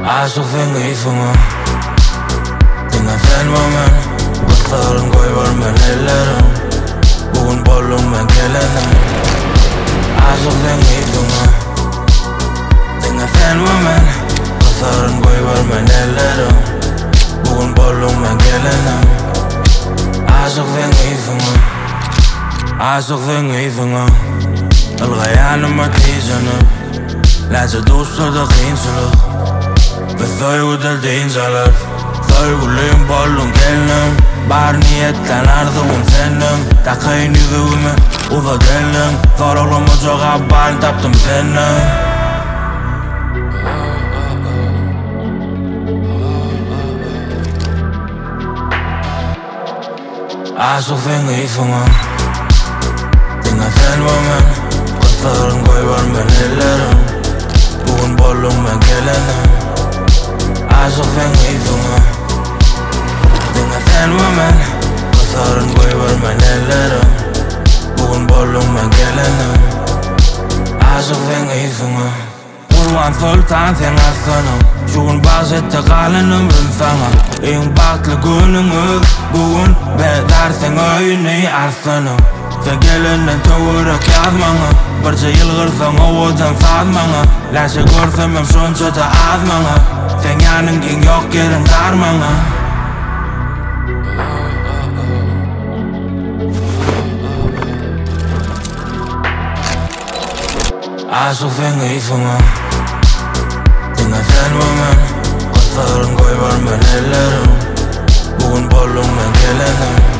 Aşık fengi fıngı Dinle felmamen Kızların koy var men ellerim Bugün bollum ben gelenim Aşık fengi fıngı Dinle felmamen Kızların koy var men ellerim Bugün bollum ben gelenim Aşık fengi fıngı Aşık fengi fıngı الغيان ما تيجنب لا تدوسر دقين سلوك بالثوي ودلدين زلف ثوي ولين بولون كلنم بارنيتان أرض ونثنم تاقيني ذومي وضدلم ثورو لما جوغا بارن تابتم ثنم عاشق فين غيفهم Dinle felmamen Kızların koy var men ellerim Bugün bollum ben gelenim Aşık fengi fıngı Dinle felmamen Kızların koy var men ellerim Bugün bollum ben gelenim Aşık fengi fıngı Urvan sultan sen aslanım Şugün bahsette kalın ömrüm sana En baktlı gününü Bugün bedersen öyünü aslanım Sen gelinden tuğurak yazmana Barca yılgırsan ovudan sazmana Laşa görsem hem şunca da azmana Sen yanıngin yok yerin darmana Aşık fengi fıngı Dinle felmamen Kızların koy var men ellerim Bugün bollum ben gelenim